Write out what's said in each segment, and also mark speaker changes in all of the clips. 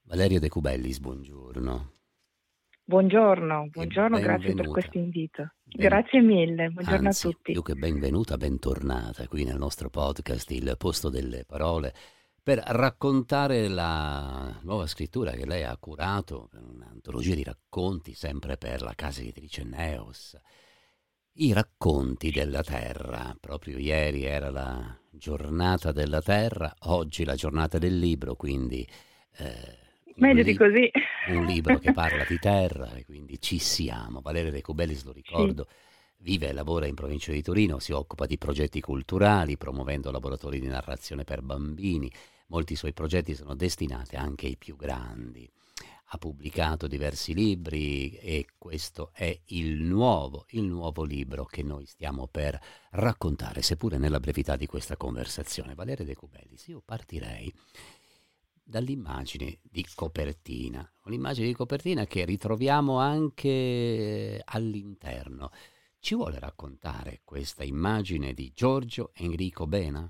Speaker 1: Valeria De Cubellis, buongiorno
Speaker 2: Buongiorno,
Speaker 1: e
Speaker 2: grazie per
Speaker 1: benvenuta.
Speaker 2: questo invito.
Speaker 1: Ben-
Speaker 2: Grazie mille, buongiorno a
Speaker 1: Anzi,
Speaker 2: tutti.
Speaker 1: più che benvenuta, bentornata qui nel nostro podcast Il posto delle parole per raccontare la nuova scrittura che lei ha curato, un'antologia di racconti sempre per la casa editrice Neos. I racconti della terra. Proprio ieri era la giornata della terra, oggi la giornata del libro, quindi eh, un,
Speaker 2: Meglio di
Speaker 1: li-
Speaker 2: così.
Speaker 1: un libro che parla di terra e quindi ci siamo. Valeria De Cubelis, lo
Speaker 2: Sì,
Speaker 1: ricordo, vive e lavora in provincia di Torino, si occupa di progetti culturali, promuovendo laboratori di narrazione per bambini. Molti suoi progetti sono destinati anche ai più grandi. Ha pubblicato diversi libri e questo è il nuovo libro che noi stiamo per raccontare, seppure nella brevità di questa conversazione. Valeria De Cubelis, io partirei dall'immagine di copertina, un'immagine di copertina che ritroviamo anche all'interno. Ci vuole raccontare questa immagine di Giorgio Enrico Bena?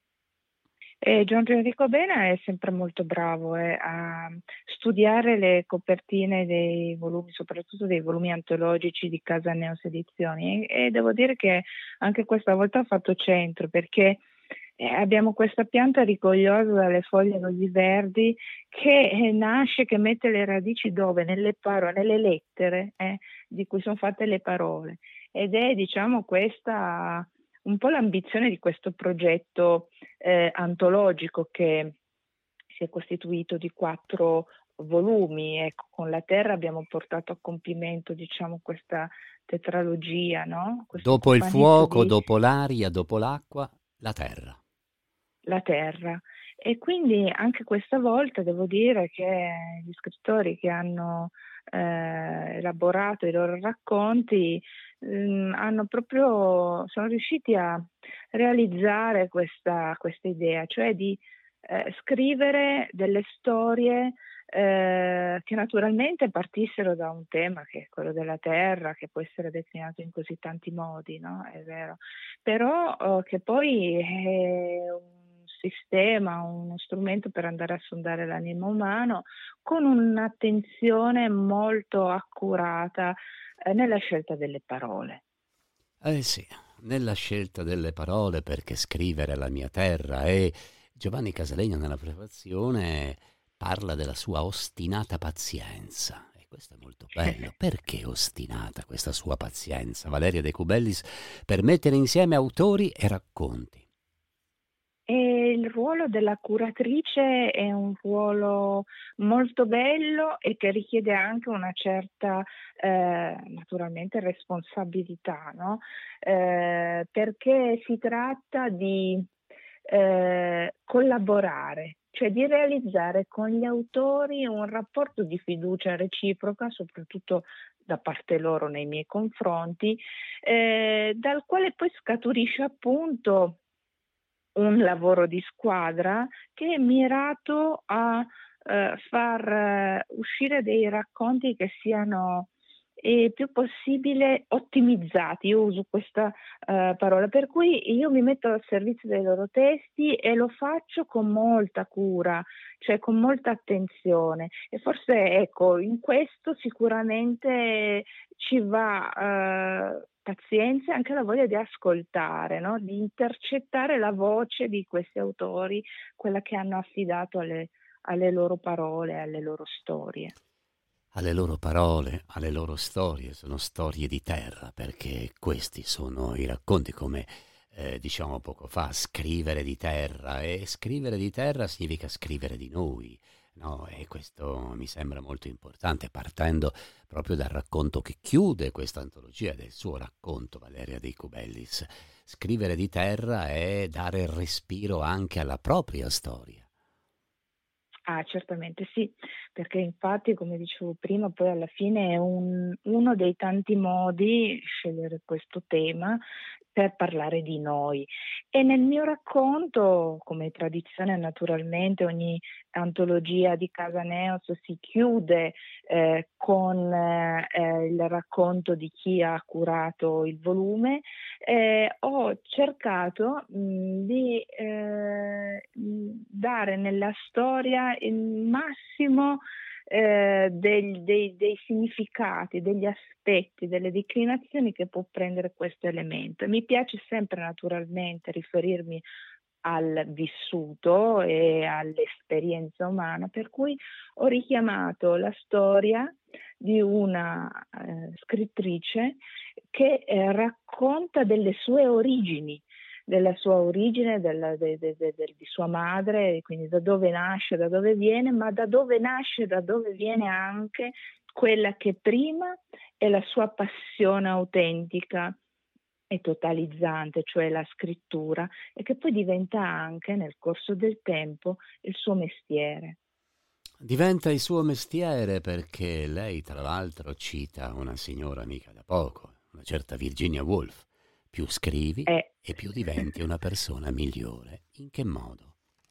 Speaker 2: e Giorgio Enrico Bena è sempre molto bravo a studiare le copertine dei volumi, soprattutto dei volumi antologici di Casa Neos Edizioni e devo dire che anche questa volta ha fatto centro perché abbiamo questa pianta rigogliosa dalle foglie così verdi che nasce, che mette le radici dove? Nelle parole, nelle lettere di cui sono fatte le parole. Ed è, diciamo, questa un po' l'ambizione di questo progetto antologico che si è costituito di 4 volumi. Ecco, con la Terra abbiamo portato a compimento, diciamo, questa tetralogia, no? Questo
Speaker 1: Dopo il
Speaker 2: cofanetto
Speaker 1: fuoco,
Speaker 2: di
Speaker 1: dopo l'aria, dopo l'acqua, la terra.
Speaker 2: La Terra. E quindi anche questa volta devo dire che gli scrittori che hanno elaborato i loro racconti sono riusciti a realizzare questa idea, cioè di scrivere delle storie che naturalmente partissero da un tema che è quello della terra, che può essere declinato in così tanti modi, no? È vero, però che poi è un sistema, uno strumento per andare a sondare l'animo umano con un'attenzione molto accurata nella scelta delle parole.
Speaker 1: Eh sì, nella scelta delle parole perché scrivere la mia terra e Giovanni Casalegno nella prefazione parla della sua ostinata pazienza e questo è molto bello. Perché ostinata questa sua pazienza, Valeria De Cubellis, per mettere insieme autori e racconti?
Speaker 2: E il ruolo della curatrice è un ruolo molto bello e che richiede anche una certa, naturalmente, responsabilità, no? Perché si tratta di collaborare, cioè di realizzare con gli autori un rapporto di fiducia reciproca, soprattutto da parte loro nei miei confronti, dal quale poi scaturisce appunto un lavoro di squadra che è mirato a far uscire dei racconti che siano più possibile ottimizzati. Io uso questa parola, per cui io mi metto al servizio dei loro testi e lo faccio con molta cura, cioè con molta attenzione. E forse ecco, in questo sicuramente ci va pazienza e anche la voglia di ascoltare, no? Di intercettare la voce di questi autori, quella che hanno affidato alle loro parole, alle loro storie.
Speaker 1: Alle loro parole, alle loro storie, sono storie di terra, perché questi sono i racconti come diciamo poco fa, scrivere di terra e scrivere di terra significa scrivere di noi, no? E questo mi sembra molto importante, partendo proprio dal racconto che chiude questa antologia, del suo racconto, Valeria De Cubellis. Scrivere di terra è dare respiro anche alla propria storia.
Speaker 2: Ah, certamente sì, perché infatti, come dicevo prima, poi alla fine è uno dei tanti modi scegliere questo tema per parlare di noi. E nel mio racconto, come tradizione naturalmente, ogni antologia di Casa Neos si chiude con il racconto di chi ha curato il volume. Ho cercato di dare nella storia il massimo dei significati, degli aspetti, delle declinazioni che può prendere questo elemento. Mi piace sempre naturalmente riferirmi al vissuto e all'esperienza umana, per cui ho richiamato la storia di una scrittrice che racconta delle sue origini, della sua origine, di sua madre, quindi da dove nasce, da dove viene, ma da dove nasce e da dove viene anche quella che prima è la sua passione autentica e totalizzante, cioè la scrittura, e che poi diventa anche nel corso del tempo il suo mestiere.
Speaker 1: Diventa il suo mestiere perché lei, tra l'altro, cita una signora mica da poco, una certa Virginia Woolf. Più scrivi
Speaker 2: È
Speaker 1: e più diventi una persona migliore. In che modo?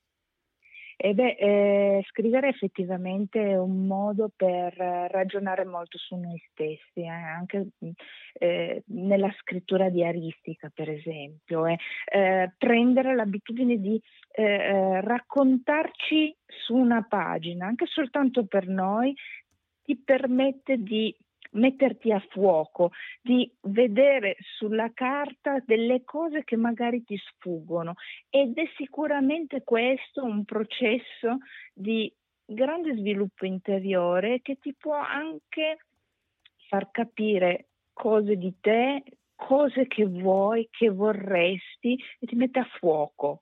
Speaker 2: Scrivere effettivamente è un modo per ragionare molto su noi stessi, anche nella scrittura diaristica, per esempio, prendere l'abitudine di raccontarci su una pagina, anche soltanto per noi, ti permette di metterti a fuoco, di vedere sulla carta delle cose che magari ti sfuggono, ed è sicuramente questo un processo di grande sviluppo interiore che ti può anche far capire cose di te, cose che vuoi, che vorresti, e ti mette a fuoco.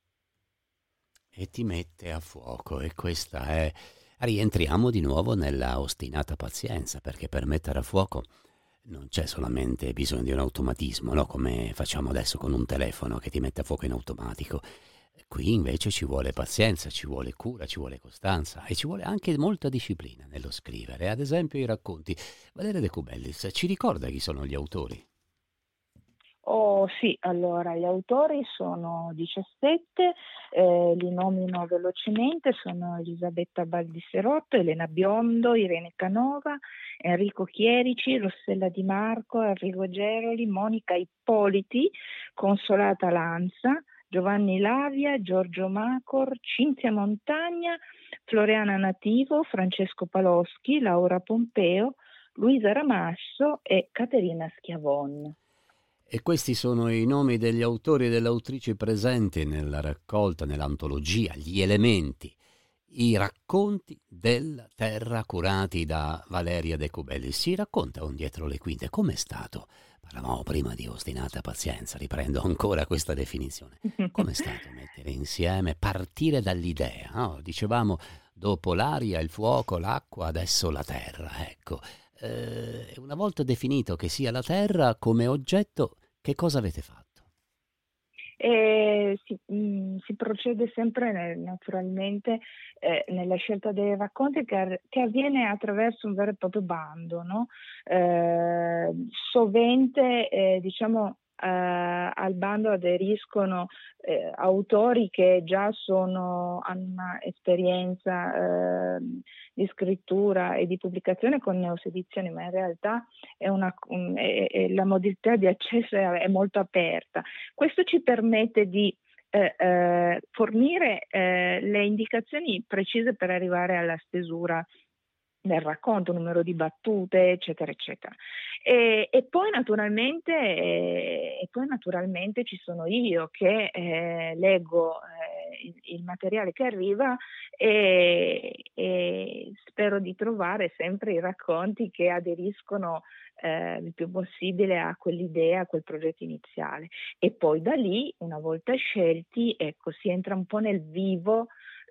Speaker 1: E ti mette a fuoco e questa è... Rientriamo di nuovo nella ostinata pazienza, perché per mettere a fuoco non c'è solamente bisogno di un automatismo, no? Come facciamo adesso con un telefono che ti mette a fuoco in automatico. Qui invece ci vuole pazienza, ci vuole cura, ci vuole costanza e ci vuole anche molta disciplina nello scrivere. Ad esempio i racconti. Valeria De Cubellis ci ricorda chi sono gli autori?
Speaker 2: Oh sì, allora gli autori sono 17, li nomino velocemente: sono Elisabetta Baldisserotto, Elena Biondo, Irene Canova, Enrico Chierici, Rossella Di Marco, Enrico Geroli, Monica Ippoliti, Consolata Lanza, Giovanni Lavia, Giorgio Macor, Cinzia Montagna, Floriana Nativo, Francesco Paloschi, Laura Pompeo, Luisa Ramasso e Caterina Schiavon.
Speaker 1: E questi sono i nomi degli autori e delle autrici presenti nella raccolta, nell'antologia, gli elementi, i racconti della terra curati da Valeria De Cubellis. Si racconta un dietro le quinte. Com'è stato? Parlavamo prima di ostinata pazienza, riprendo ancora questa definizione. Com'è stato mettere insieme, partire dall'idea, no? Dicevamo, dopo l'aria, il fuoco, l'acqua, adesso la terra, ecco. Una volta definito che sia la terra come oggetto, che cosa avete fatto?
Speaker 2: Si procede sempre naturalmente nella scelta dei racconti che avviene attraverso un vero e proprio bando, no? Sovente, diciamo, al bando aderiscono autori che già hanno una esperienza di scrittura e di pubblicazione con Neos Edizioni, ma in realtà la modalità di accesso è molto aperta. Questo ci permette di fornire le indicazioni precise per arrivare alla stesura del racconto, numero di battute, eccetera, eccetera. E poi naturalmente ci sono io che leggo il materiale che arriva e spero di trovare sempre i racconti che aderiscono il più possibile a quell'idea, a quel progetto iniziale. E poi da lì, una volta scelti, ecco, si entra un po' nel vivo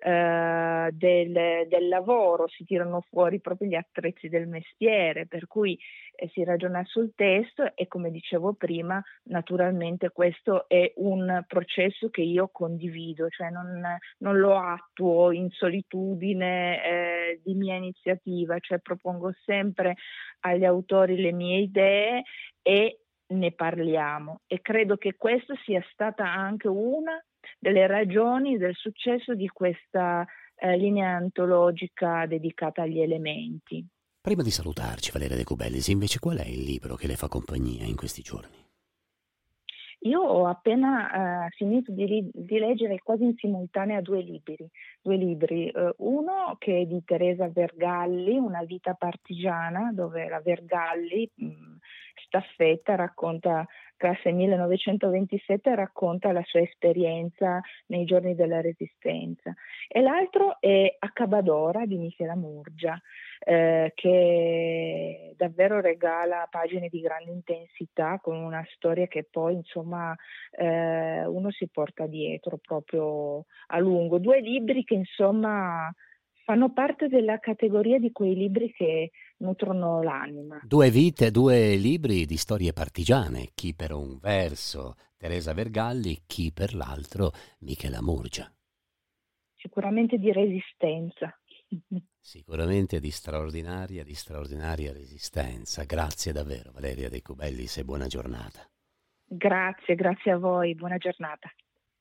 Speaker 2: del lavoro, si tirano fuori proprio gli attrezzi del mestiere, per cui si ragiona sul testo e, come dicevo prima, naturalmente questo è un processo che io condivido, cioè non lo attuo in solitudine di mia iniziativa, cioè propongo sempre agli autori le mie idee e ne parliamo e credo che questa sia stata anche una delle ragioni del successo di questa linea antologica dedicata agli elementi.
Speaker 1: Prima di salutarci, Valeria De Cubellis, invece qual è il libro che le fa compagnia in questi giorni?
Speaker 2: Io ho appena finito di leggere quasi in simultanea due libri, uno che è di Teresa Vergalli, Una vita partigiana, dove la Vergalli, staffetta, racconta, classe 1927, racconta la sua esperienza nei giorni della Resistenza. E l'altro è Accabadora di Michela Murgia, che davvero regala pagine di grande intensità con una storia che poi insomma uno si porta dietro proprio a lungo. Due libri che insomma fanno parte della categoria di quei libri che nutrono l'anima.
Speaker 1: Due vite, due libri di storie partigiane, chi per un verso Teresa Vergalli, chi per l'altro Michela Murgia.
Speaker 2: Sicuramente di resistenza.
Speaker 1: Sicuramente di straordinaria resistenza. Grazie davvero Valeria De Cubellis e buona giornata.
Speaker 2: Grazie a voi, buona giornata.